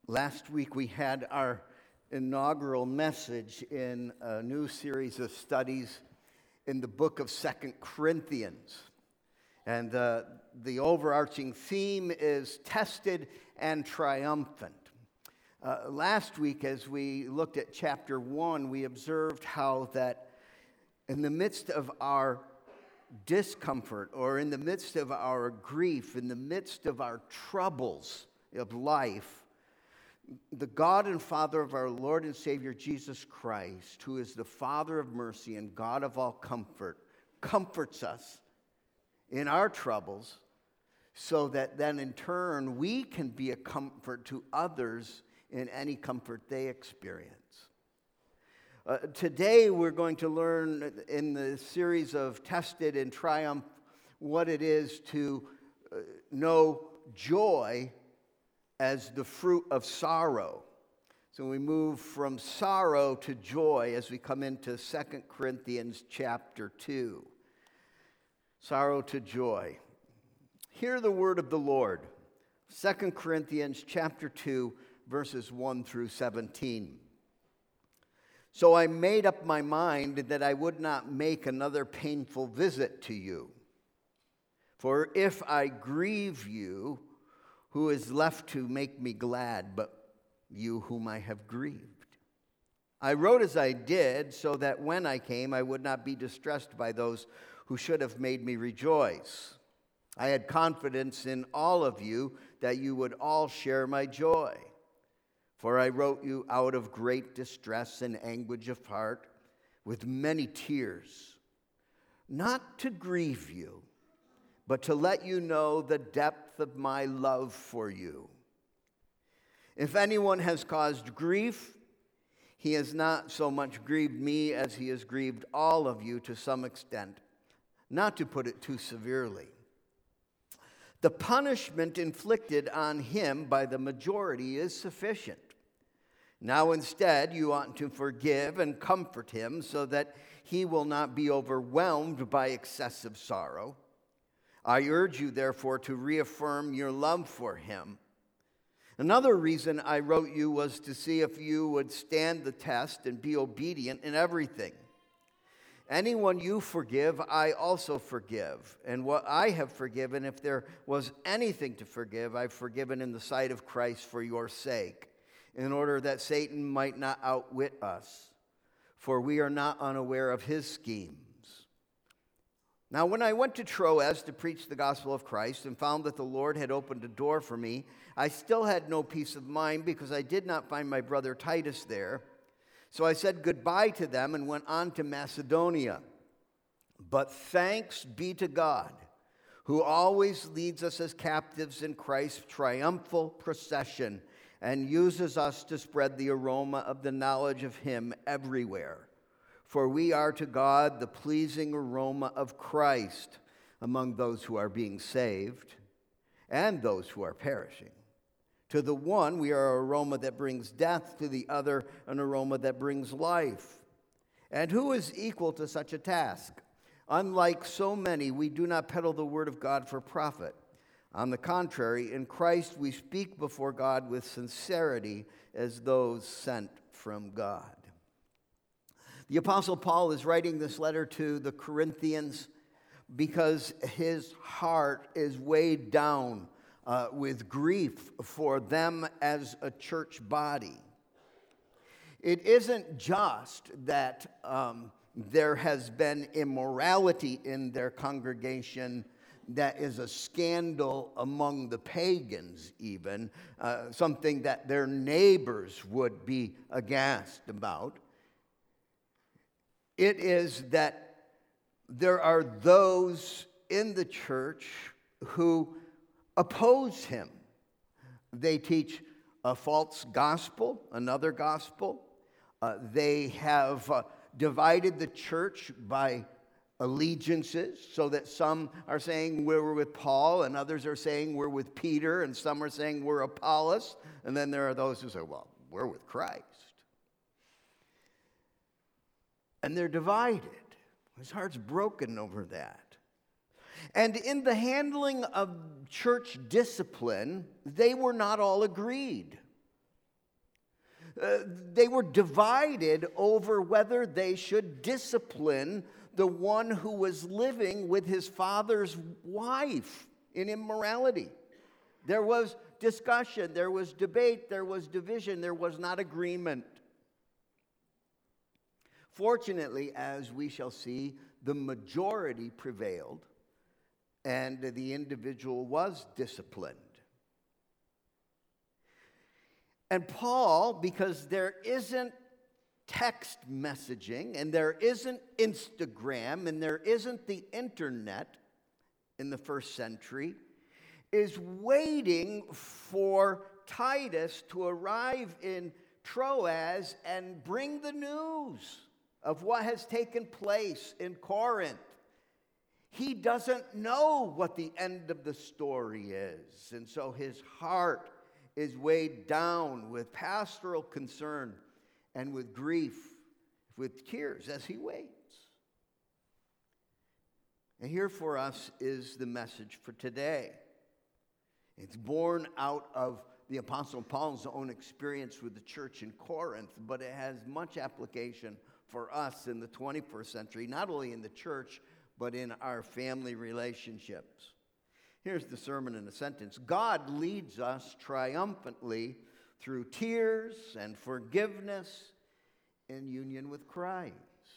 Last week we had our inaugural message in a new series of studies in the book of 2 Corinthians. And the overarching theme is tested and triumphant. Last week, as we looked at chapter 1, we observed how that in the midst of our discomfort, or in the midst of our grief, in the midst of our troubles of life, the God and Father of our Lord and Savior Jesus Christ, who is the Father of mercy and God of all comfort, comforts us in our troubles so that then in turn we can be a comfort to others in any comfort they experience. Today we're going to learn in the series of Tested and Triumph what it is to know joy as the fruit of sorrow. So we move from sorrow to joy as we come into 2 Corinthians chapter 2. Sorrow to joy. Hear the word of the Lord. 2 Corinthians chapter 2, verses 1 through 17. So I made up my mind that I would not make another painful visit to you. For if I grieve you, who is left to make me glad but you whom I have grieved? I wrote as I did, so that when I came I would not be distressed by those who should have made me rejoice. I had confidence in all of you that you would all share my joy. For I wrote you out of great distress and anguish of heart, with many tears, not to grieve you, but to let you know the depth of my love for you. If anyone has caused grief, he has not so much grieved me as he has grieved all of you to some extent, not to put it too severely. The punishment inflicted on him by the majority is sufficient. Now instead, you ought to forgive and comfort him so that he will not be overwhelmed by excessive sorrow. I urge you, therefore, to reaffirm your love for him. Another reason I wrote you was to see if you would stand the test and be obedient in everything. Anyone you forgive, I also forgive. And what I have forgiven, if there was anything to forgive, I've forgiven in the sight of Christ for your sake, in order that Satan might not outwit us, for we are not unaware of his schemes. Now, when I went to Troas to preach the gospel of Christ and found that the Lord had opened a door for me, I still had no peace of mind because I did not find my brother Titus there. So I said goodbye to them and went on to Macedonia. But thanks be to God, who always leads us as captives in Christ's triumphal procession and uses us to spread the aroma of the knowledge of him everywhere. For we are to God the pleasing aroma of Christ among those who are being saved and those who are perishing. To the one we are an aroma that brings death, to the other an aroma that brings life. And who is equal to such a task? Unlike so many, we do not peddle the word of God for profit. On the contrary, in Christ we speak before God with sincerity as those sent from God. The Apostle Paul is writing this letter to the Corinthians because his heart is weighed down with grief for them as a church body. It isn't just that there has been immorality in their congregation that is a scandal among the pagans even, something that their neighbors would be aghast about. It is that there are those in the church who oppose him. They teach a false gospel, another gospel. They have divided the church by allegiances, so that some are saying we're with Paul, and others are saying we're with Peter, and some are saying we're Apollos, and then there are those who say, well, we're with Christ. And they're divided. His heart's broken over that. And in the handling of church discipline, they were not all agreed. They were divided over whether they should discipline the one who was living with his father's wife in immorality. There was discussion, there was debate, there was division, there was not agreement. Fortunately, as we shall see, the majority prevailed, and the individual was disciplined. And Paul, because there isn't text messaging, and there isn't Instagram, and there isn't the internet in the first century, is waiting for Titus to arrive in Troas and bring the news of what has taken place in Corinth. He doesn't know what the end of the story is, and so his heart is weighed down with pastoral concern and with grief, with tears as he waits. And here for us is the message for today. It's born out of the Apostle Paul's own experience with the church in Corinth, but it has much application for us in the 21st century, not only in the church, but in our family relationships. Here's the sermon in a sentence. God leads us triumphantly through tears and forgiveness in union with Christ.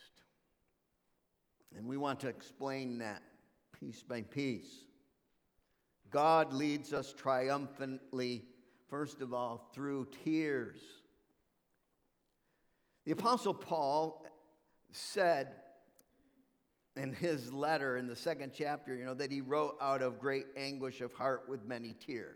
And we want to explain that piece by piece. God leads us triumphantly, first of all, through tears. The Apostle Paul said in his letter in the second chapter, that he wrote out of great anguish of heart with many tears.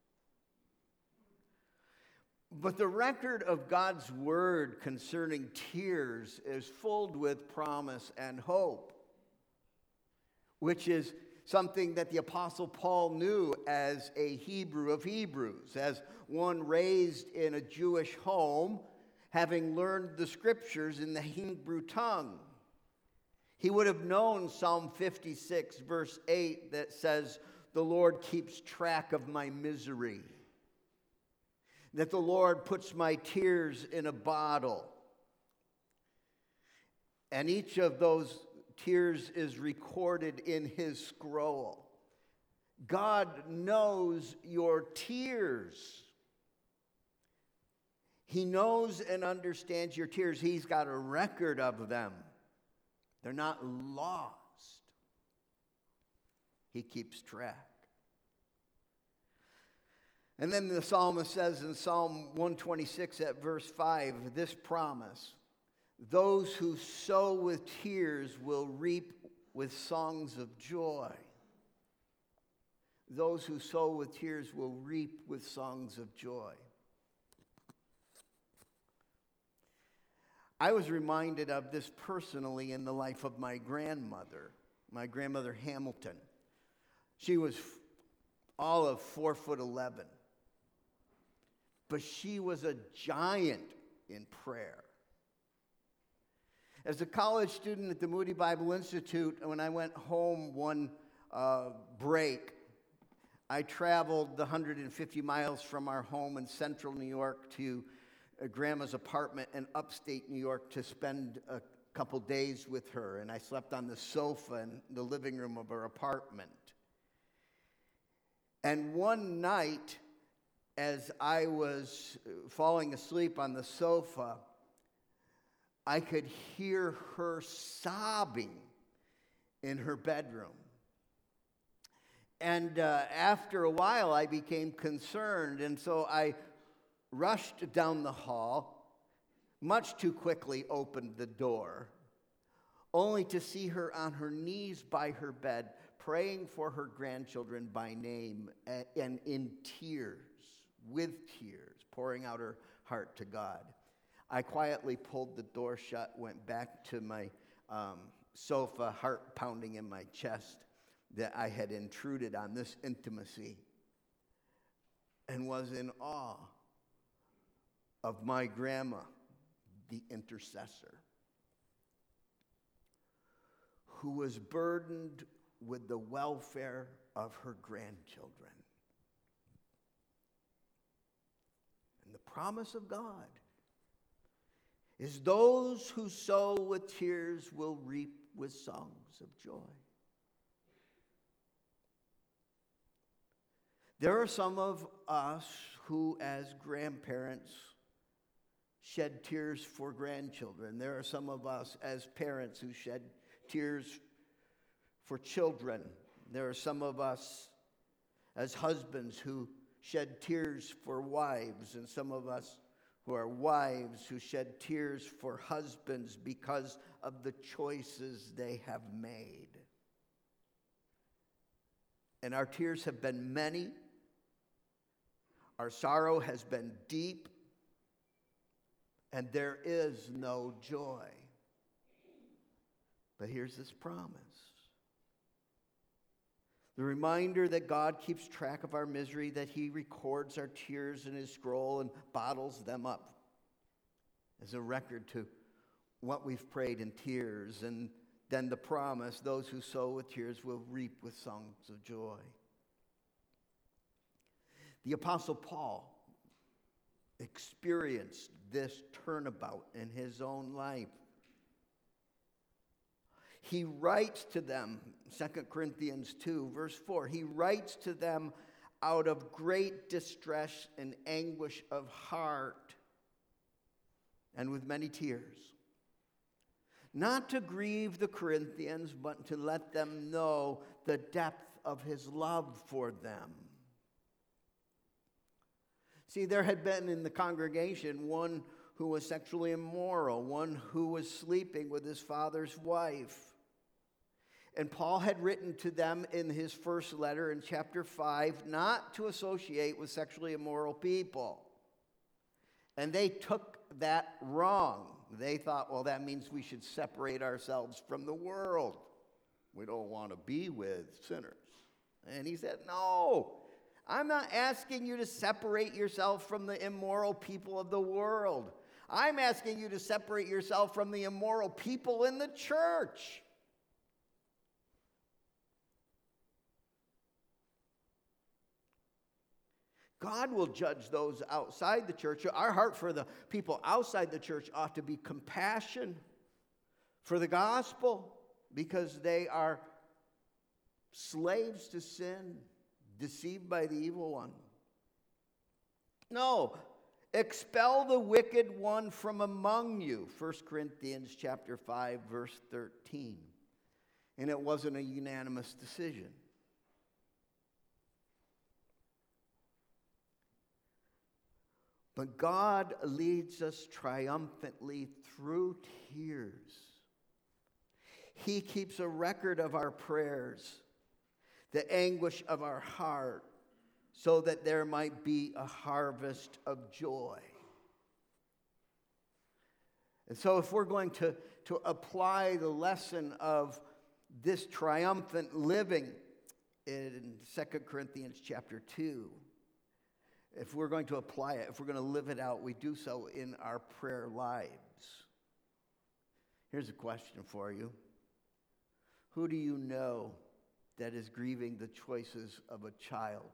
But the record of God's word concerning tears is filled with promise and hope, which is something that the Apostle Paul knew as a Hebrew of Hebrews, as one raised in a Jewish home, having learned the scriptures in the Hebrew tongue. He would have known Psalm 56, verse 8, that says, "The Lord keeps track of my misery," that the Lord puts my tears in a bottle. And each of those tears is recorded in his scroll. God knows your tears. He knows and understands your tears. He's got a record of them. They're not lost. He keeps track. And then the psalmist says in Psalm 126 at verse 5, this promise: those who sow with tears will reap with songs of joy. Those who sow with tears will reap with songs of joy. I was reminded of this personally in the life of my grandmother Hamilton. She was all of 4'11", but she was a giant in prayer. As a college student at the Moody Bible Institute, when I went home one break, I traveled the 150 miles from our home in central New York to Grandma's apartment in upstate New York to spend a couple days with her, and I slept on the sofa in the living room of her apartment. And one night, as I was falling asleep on the sofa, I could hear her sobbing in her bedroom. And after a while, I became concerned, and so I rushed down the hall, much too quickly opened the door, only to see her on her knees by her bed, praying for her grandchildren by name, and in tears, with tears, pouring out her heart to God. I quietly pulled the door shut, went back to my sofa, heart pounding in my chest that I had intruded on this intimacy, and was in awe of my grandma, the intercessor, who was burdened with the welfare of her grandchildren. And the promise of God is those who sow with tears will reap with songs of joy. There are some of us who, as grandparents, shed tears for grandchildren. There are some of us as parents who shed tears for children. There are some of us as husbands who shed tears for wives, and some of us who are wives who shed tears for husbands because of the choices they have made. And our tears have been many. Our sorrow has been deep. And there is no joy. But here's this promise. The reminder that God keeps track of our misery, that he records our tears in his scroll and bottles them up as a record to what we've prayed in tears. And then the promise, those who sow with tears will reap with songs of joy. The Apostle Paul experienced this turnabout in his own life. He writes to them, 2 Corinthians 2, verse 4, he writes to them out of great distress and anguish of heart and with many tears, not to grieve the Corinthians, but to let them know the depth of his love for them. See, there had been in the congregation one who was sexually immoral, one who was sleeping with his father's wife. And Paul had written to them in his first letter in chapter 5 not to associate with sexually immoral people. And they took that wrong. They thought, well, that means we should separate ourselves from the world. We don't want to be with sinners. And he said, no. I'm not asking you to separate yourself from the immoral people of the world. I'm asking you to separate yourself from the immoral people in the church. God will judge those outside the church. Our heart for the people outside the church ought to be compassion for the gospel, because they are slaves to sin, deceived by the evil one. No, expel the wicked one from among you. 1 Corinthians chapter 5, verse 13. And it wasn't a unanimous decision. But God leads us triumphantly through tears. He keeps a record of our prayers, the anguish of our heart, so that there might be a harvest of joy. And so if we're going to apply the lesson of this triumphant living in 2 Corinthians chapter 2, if we're going to apply it, if we're going to live it out, we do so in our prayer lives. Here's a question for you. Who do you know that is grieving the choices of a child?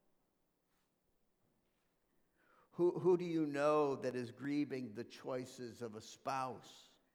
Who do you know that is grieving the choices of a spouse?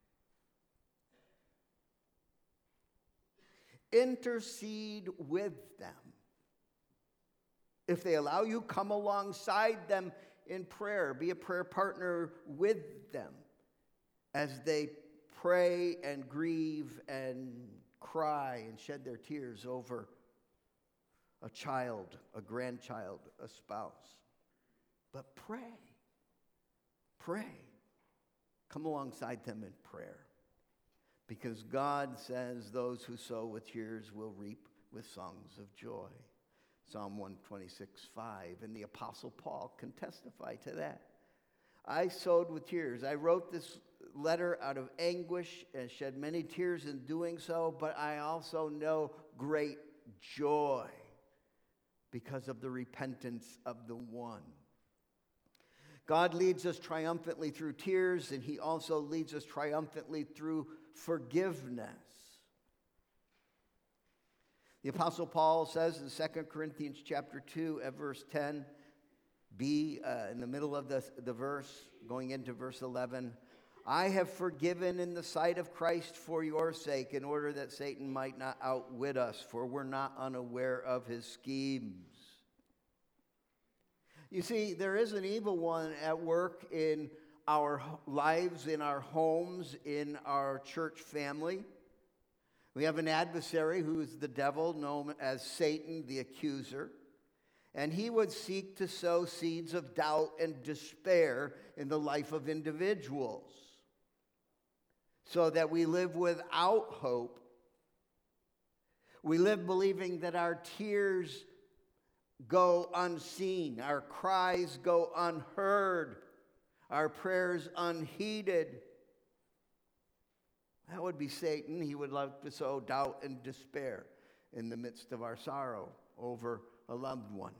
Intercede with them. If they allow you, come alongside them in prayer. Be a prayer partner with them as they pray and grieve and cry and shed their tears over a child, a grandchild, a spouse. But pray. Pray. Come alongside them in prayer. Because God says those who sow with tears will reap with songs of joy. Psalm 126:5, and the Apostle Paul can testify to that. I sowed with tears. I wrote this letter out of anguish and shed many tears in doing so, but I also know great joy because of the repentance of the one. God leads us triumphantly through tears, and he also leads us triumphantly through forgiveness. The Apostle Paul says in 2 Corinthians chapter 2 at verse 10b, in the middle of the verse, going into verse 11, I have forgiven in the sight of Christ for your sake, in order that Satan might not outwit us, for we're not unaware of his schemes. You see, there is an evil one at work in our lives, in our homes, in our church family. We have an adversary who is the devil, known as Satan, the accuser. And he would seek to sow seeds of doubt and despair in the life of individuals, so that we live without hope. We live believing that our tears go unseen, our cries go unheard, our prayers unheeded. That would be Satan. He would love to sow doubt and despair in the midst of our sorrow over a loved one.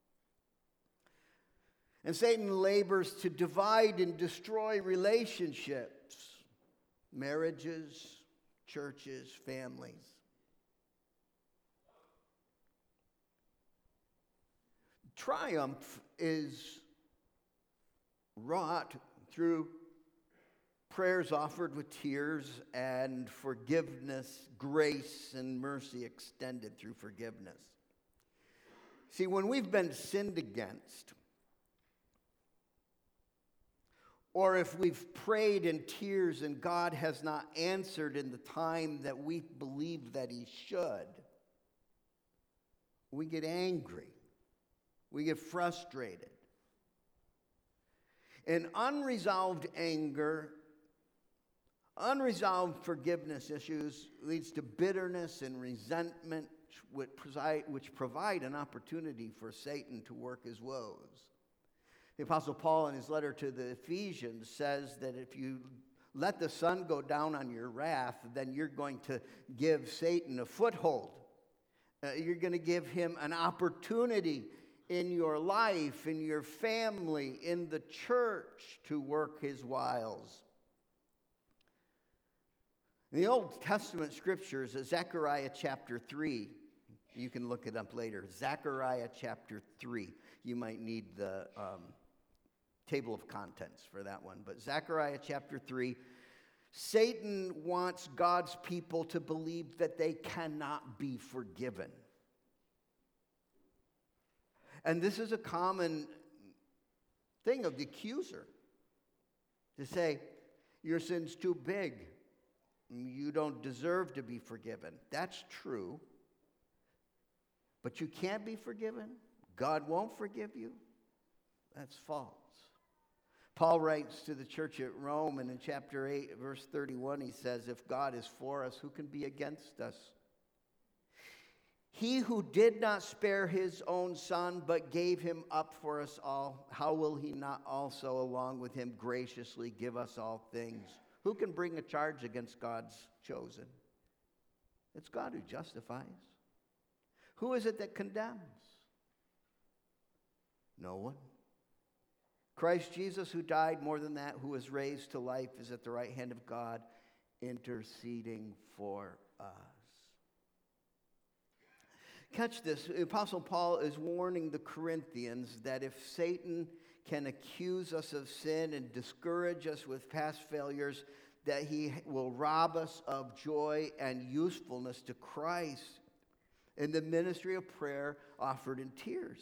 And Satan labors to divide and destroy relationships, marriages, churches, families. Triumph is wrought through prayers offered with tears and forgiveness, grace and mercy extended through forgiveness. See, when we've been sinned against, or if we've prayed in tears and God has not answered in the time that we believe that he should, we get angry. We get frustrated. And unresolved anger, unresolved forgiveness issues leads to bitterness and resentment, which provide an opportunity for Satan to work his woes. The Apostle Paul, in his letter to the Ephesians, says that if you let the sun go down on your wrath, then you're going to give Satan a foothold. You're going to give him an opportunity in your life, in your family, in the church to work his wiles. In the Old Testament scriptures, Zechariah chapter 3, you can look it up later. Zechariah chapter 3. You might need the table of contents for that one. But Zechariah chapter 3, Satan wants God's people to believe that they cannot be forgiven. And this is a common thing of the accuser, to say, your sin's too big. You don't deserve to be forgiven. That's true. But you can't be forgiven? God won't forgive you? That's false. Paul writes to the church at Rome, and in chapter 8, verse 31, he says, if God is for us, who can be against us? He who did not spare his own son, but gave him up for us all, how will he not also, along with him, graciously give us all things? Who can bring a charge against God's chosen? It's God who justifies. Who is it that condemns? No one. Christ Jesus, who died, more than that, who was raised to life, is at the right hand of God, interceding for us. Catch this. The Apostle Paul is warning the Corinthians that if Satan can accuse us of sin and discourage us with past failures, that he will rob us of joy and usefulness to Christ in the ministry of prayer offered in tears,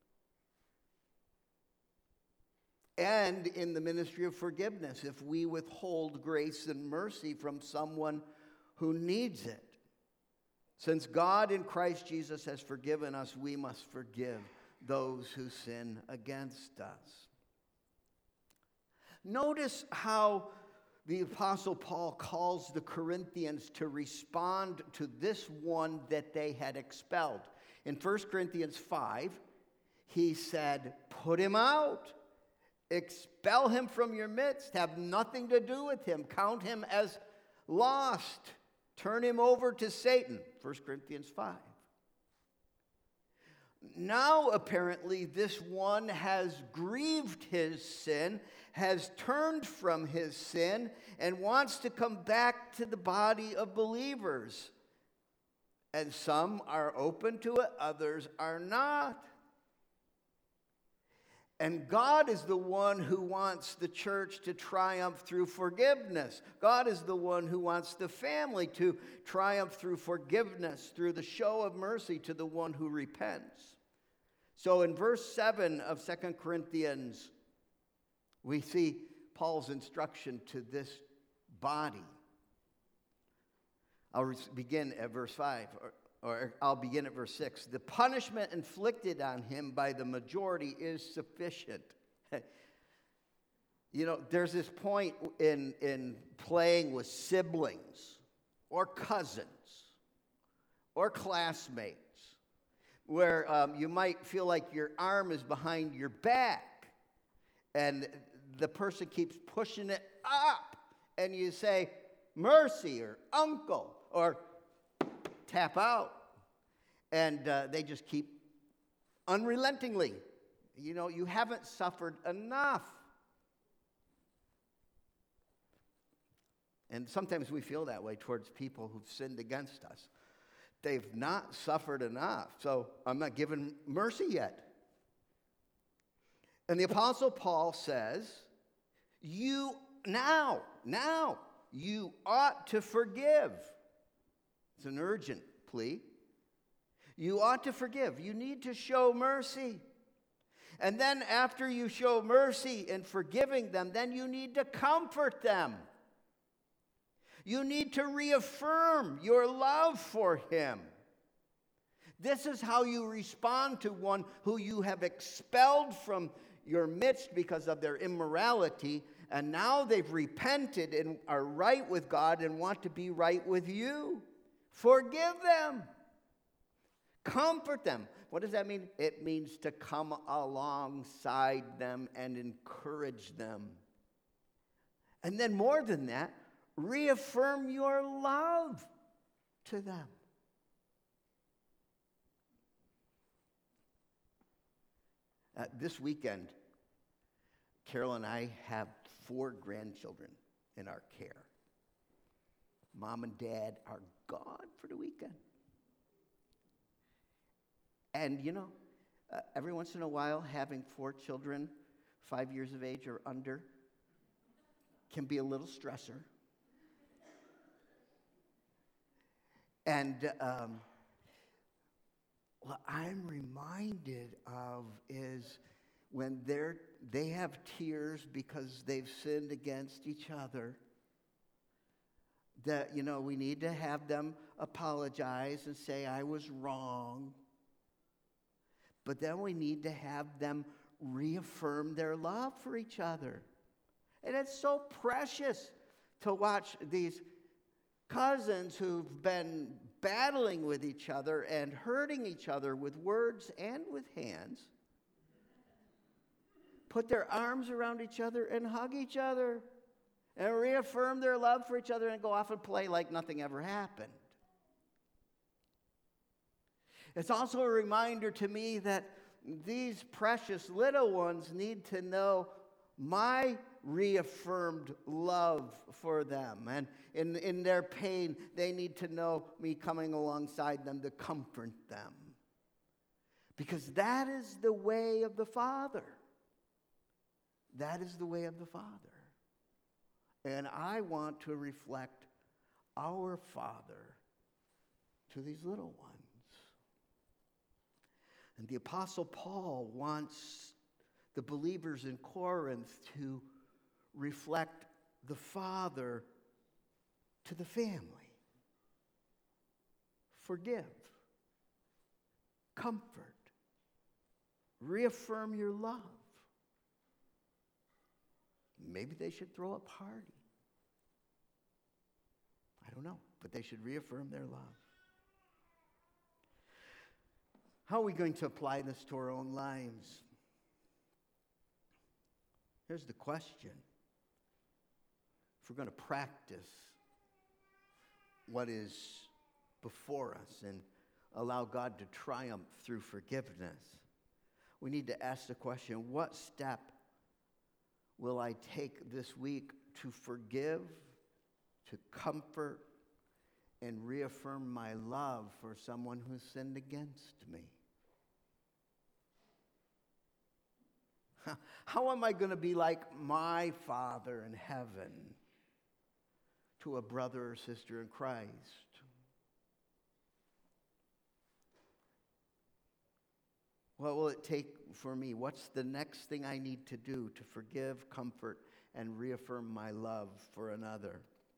and in the ministry of forgiveness if we withhold grace and mercy from someone who needs it. Since God in Christ Jesus has forgiven us, we must forgive those who sin against us. Notice how the Apostle Paul calls the Corinthians to respond to this one that they had expelled. In 1 Corinthians 5, he said, put him out. Expel him from your midst. Have nothing to do with him. Count him as lost. Turn him over to Satan. 1 Corinthians 5. Now, apparently, this one has grieved his sin, has turned from his sin, and wants to come back to the body of believers. And some are open to it, others are not. And God is the one who wants the church to triumph through forgiveness. God is the one who wants the family to triumph through forgiveness, through the show of mercy to the one who repents. So in verse 7 of 2 Corinthians, we see Paul's instruction to this body. I'll begin at verse 5, or I'll begin at verse 6. The punishment inflicted on him by the majority is sufficient. You know, there's this point in playing with siblings or cousins or classmates where you might feel like your arm is behind your back and the person keeps pushing it up and you say, mercy, or uncle, or tap out. And they just keep unrelentingly. You know, you haven't suffered enough. And sometimes we feel that way towards people who've sinned against us. They've not suffered enough, so I'm not giving mercy yet. And the Apostle Paul says, you ought to forgive. It's an urgent plea. You ought to forgive. You need to show mercy. And then after you show mercy in forgiving them, then you need to comfort them. You need to reaffirm your love for him. This is how you respond to one who you have expelled from your midst because of their immorality, and now they've repented and are right with God and want to be right with you. Forgive them. Comfort them. What does that mean? It means to come alongside them and encourage them. And then more than that, reaffirm your love to them. This weekend, Carol and I have 4 grandchildren in our care. Mom and Dad are gone for the weekend. And, you know, every once in a while, having 4 children, 5 years of age or under, can be a little stressor. And what I'm reminded of is when they have tears because they've sinned against each other, that, you know, we need to have them apologize and say, I was wrong. But then we need to have them reaffirm their love for each other. And it's so precious to watch these cousins who've been battling with each other and hurting each other with words and with hands put their arms around each other and hug each other and reaffirm their love for each other and go off and play like nothing ever happened. It's also a reminder to me that these precious little ones need to know my reaffirmed love for them. And in their pain, they need to know me coming alongside them to comfort them. Because that is the way of the Father. That is the way of the Father. And I want to reflect our Father to these little ones. And the Apostle Paul wants the believers in Corinth to reflect the Father to the family. Forgive. Comfort. Reaffirm your love. Maybe they should throw a party. I don't know, but they should reaffirm their love. How are we going to apply this to our own lives? Here's the question. If we're going to practice what is before us and allow God to triumph through forgiveness, we need to ask the question, what step will I take this week to forgive, to comfort, and reaffirm my love for someone who sinned against me? How am I going to be like my Father in heaven to a brother or sister in Christ? What will it take for me? What's the next thing I need to do to forgive, comfort, and reaffirm my love for another?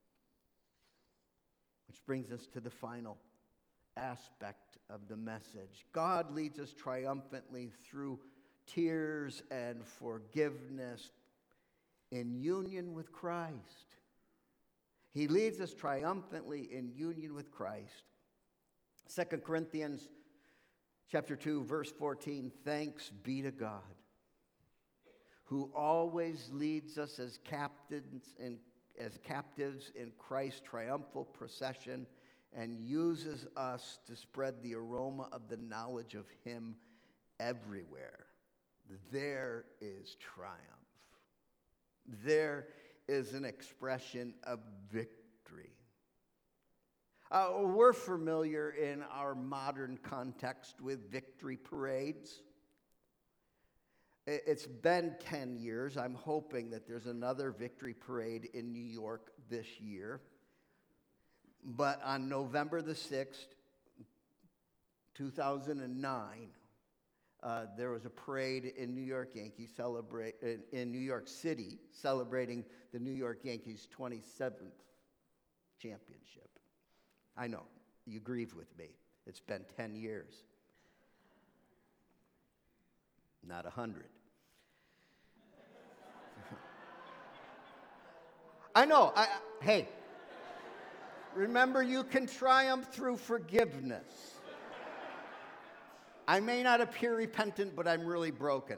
Which brings us to the final aspect of the message. God leads us triumphantly through tears and forgiveness in union with Christ. He leads us triumphantly in union with Christ. 2 Corinthians chapter 2, verse 14, thanks be to God, who always leads us as captives in Christ's triumphal procession and uses us to spread the aroma of the knowledge of Him everywhere. There is triumph. There is an expression of victory. We're familiar in our modern context with victory parades. It's been 10 years. I'm hoping that there's another victory parade in New York this year. But on November the 6th, 2009, there was a parade in New York City celebrating the New York Yankees' 27th championship. I know, you grieve with me. It's been 10 years. Not 100. I know. Hey, remember, you can triumph through forgiveness. I may not appear repentant, but I'm really broken.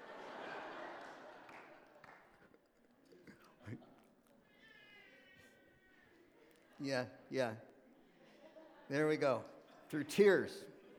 Yeah. There we go. Through tears.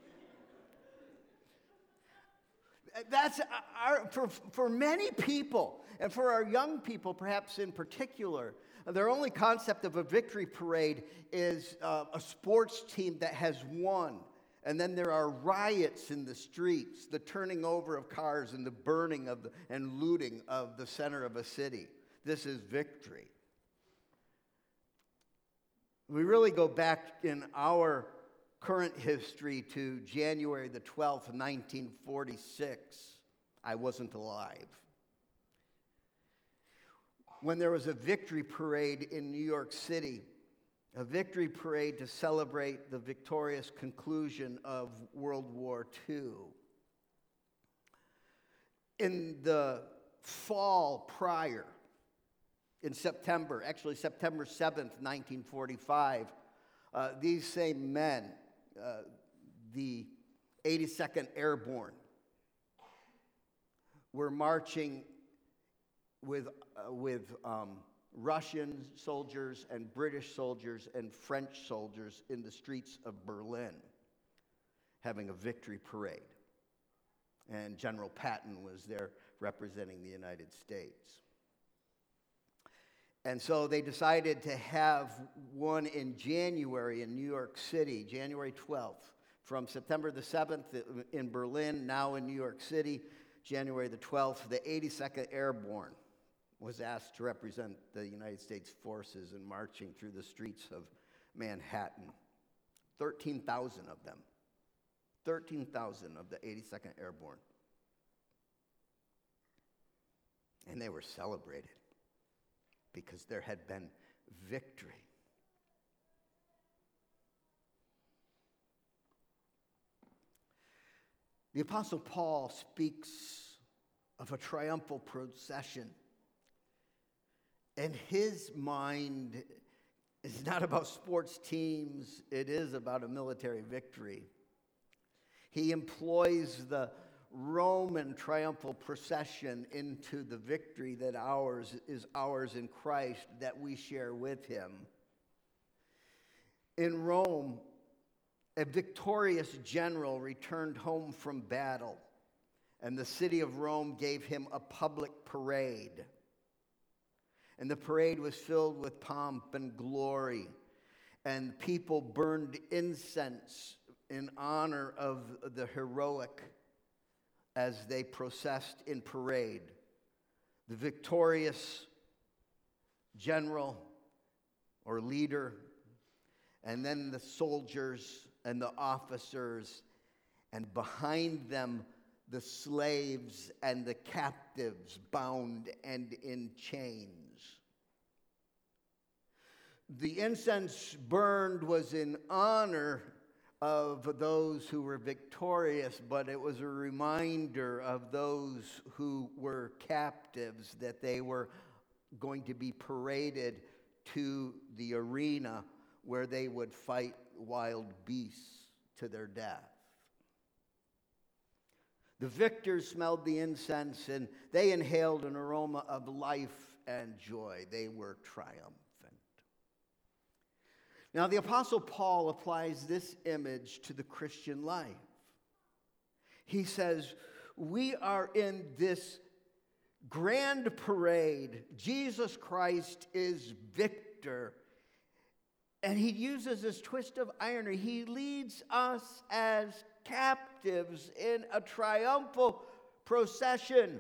That's for many people, and for our young people perhaps in particular, their only concept of a victory parade is a sports team that has won. And then there are riots in the streets, the turning over of cars and the burning and looting of the center of a city. This is victory. We really go back in our current history to January the 12th, 1946. I wasn't alive. When there was a victory parade in New York City, a victory parade to celebrate the victorious conclusion of World War II. In the fall prior, in September 7th, 1945, these same men, the 82nd Airborne, were marching with Russian soldiers and British soldiers and French soldiers in the streets of Berlin, having a victory parade. And General Patton was there representing the United States. And so they decided to have one in January in New York City, January 12th, from September the 7th in Berlin, now in New York City, January the 12th, the 82nd Airborne was asked to represent the United States forces in marching through the streets of Manhattan. 13,000 of them. 13,000 of the 82nd Airborne. And they were celebrated because there had been victory. The Apostle Paul speaks of a triumphal procession. And his mind is not about sports teams, it is about a military victory. He employs the Roman triumphal procession into the victory that is ours in Christ, that we share with him. In Rome, a victorious general returned home from battle, and the city of Rome gave him a public parade. And the parade was filled with pomp and glory, and people burned incense in honor of the heroic as they processed in parade. The victorious general or leader, and then the soldiers and the officers, and behind them the slaves and the captives bound and in chains. The incense burned was in honor of those who were victorious, but it was a reminder of those who were captives that they were going to be paraded to the arena where they would fight wild beasts to their death. The victors smelled the incense, and they inhaled an aroma of life and joy. They were triumphant. Now, the Apostle Paul applies this image to the Christian life. He says, we are in this grand parade. Jesus Christ is victor. And he uses this twist of irony. He leads us as captives in a triumphal procession.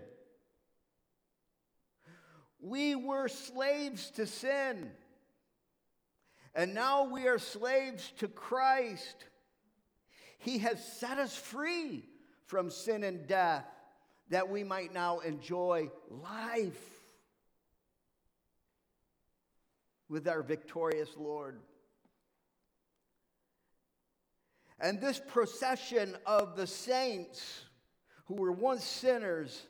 We were slaves to sin, and now we are slaves to Christ. He has set us free from sin and death, that we might now enjoy life with our victorious Lord. And this procession of the saints who were once sinners,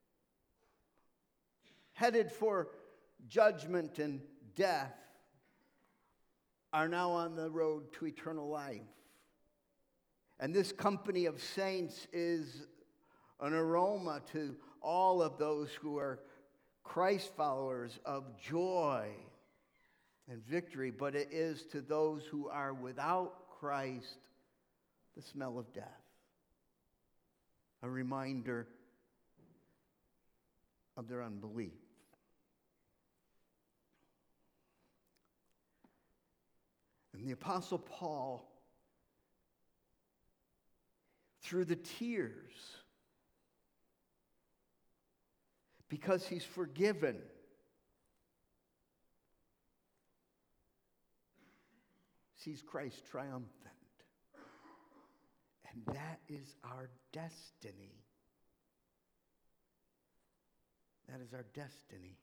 headed for judgment and death, are now on the road to eternal life. And this company of saints is an aroma to all of those who are Christ followers of joy and victory, but it is to those who are without Christ the smell of death. A reminder of their unbelief. And the Apostle Paul, through the tears, because he's forgiven, sees Christ triumphant. And that is our destiny. That is our destiny.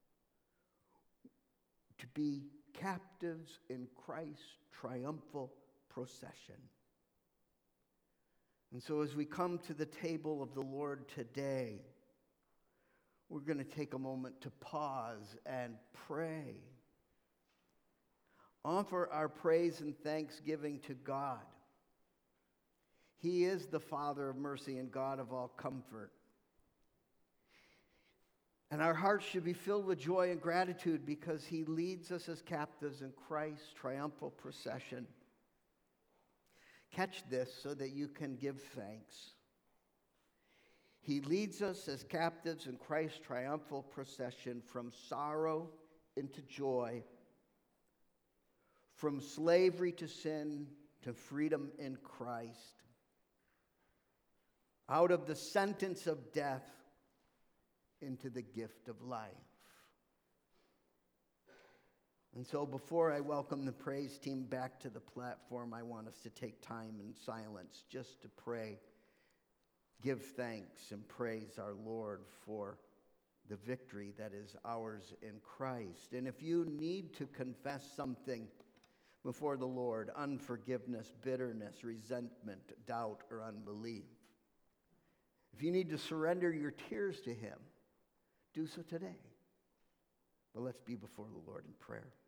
To be captives in Christ's triumphal procession. And so as we come to the table of the Lord today, we're going to take a moment to pause and pray. Offer our praise and thanksgiving to God. He is the Father of mercy and God of all comfort. And our hearts should be filled with joy and gratitude because he leads us as captives in Christ's triumphal procession. Catch this so that you can give thanks. He leads us as captives in Christ's triumphal procession from sorrow into joy, from slavery to sin to freedom in Christ, out of the sentence of death into the gift of life. And so before I welcome the praise team back to the platform, I want us to take time in silence just to pray, give thanks and praise our Lord for the victory that is ours in Christ. And if you need to confess something before the Lord, unforgiveness, bitterness, resentment, doubt, or unbelief, if you need to surrender your tears to him, do so today. But let's be before the Lord in prayer.